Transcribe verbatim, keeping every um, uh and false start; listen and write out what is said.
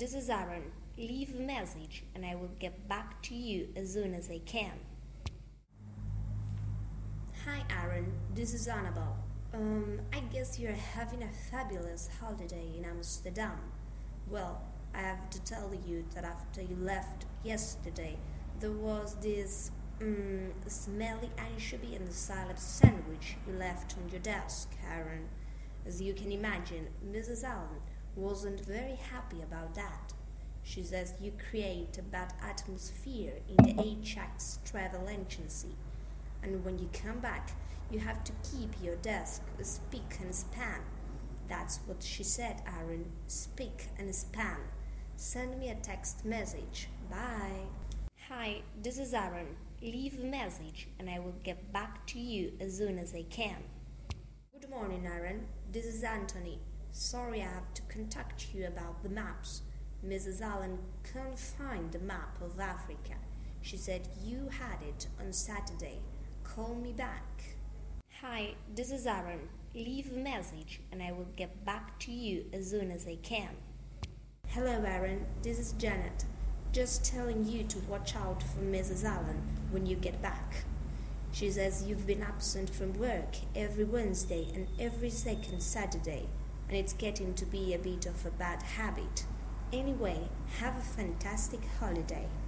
this is Aaron. Leave a message and I will get back to you as soon as I can. Hi Aaron, this is Annabelle. Um, I guess you're having a fabulous holiday in Amsterdam. Well, I have to tell you that after you left yesterday, there was this um, smelly anchovy and salad sandwich you left on your desk, Aaron. As you can imagine, Missus Allen wasn't very happy about that. She says you create a bad atmosphere in the Ajax travel agency, and when you come back, you have to keep your desk spick and span. That's what she said, Aaron. Spick and span. Send me a text message. Bye. Hi, this is Aaron. Leave a message and I will get back to you as soon as I can. Good morning, Aaron. This is Anthony. Sorry I have to contact you about the maps. Missus Allen can't find the map of Africa. She said you had it on Saturday. Call me back. Hi, this is Aaron. Leave a message and I will get back to you as soon as I can. Hello, Aaron. This is Janet. Just telling you to watch out for Missus Allen when you get back. She says you've been absent from work every Wednesday and every second Saturday, and it's getting to be a bit of a bad habit. Anyway, have a fantastic holiday.